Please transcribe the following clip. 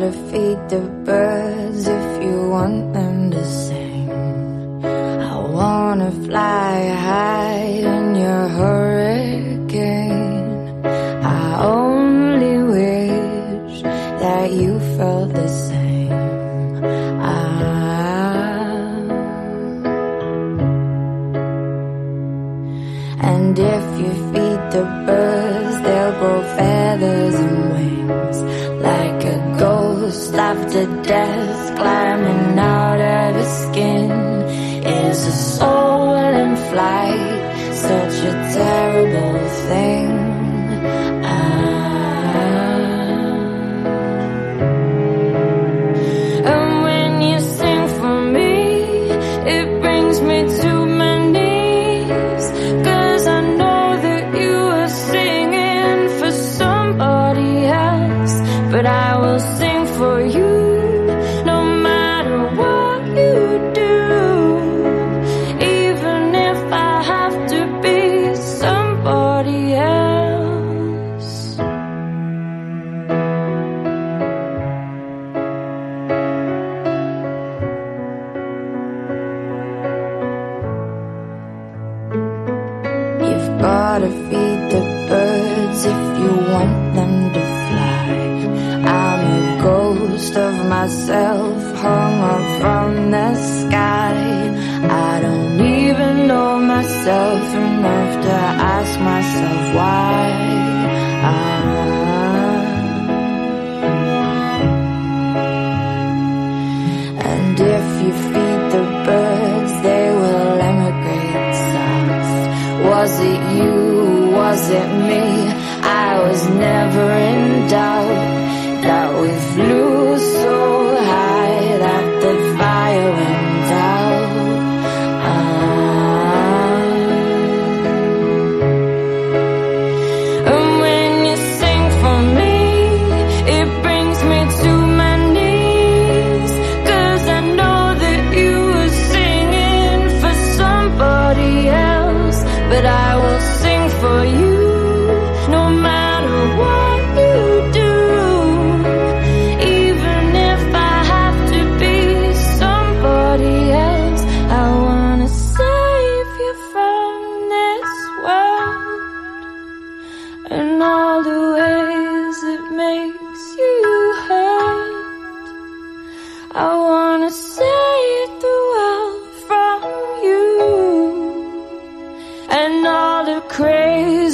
gotta feed the birds if you want them to sing. I wanna fly high in your hurricane. I only wish that you felt the same. And if you feed the birds, they'll grow feathers and wings. Like a ghost after death, climbing out of his skin. Is a soul in flight such a terrible thing? And when you sing for me, it brings me to my knees. 'Cause I know that you are singing for somebody else, but I will sing for you no matter what you do. Even if I have to be somebody else. You've gotta feed the birds if you want them to fly. I'm a ghost of myself hung up from the sky. I don't even know myself enough to ask myself why. And if you feed the birds, they will emigrate south. Was it you? Was it me? I was never in doubt that we flew so high that the fire went out. And when you sing for me, it brings me to my knees. 'Cause I know that you were singing for somebody else, but I will sing for you no matter what you do. Even if I have to be somebody else, I wanna save you from this world and all the ways it makes you hurt. I wanna save the world from you and all the crazy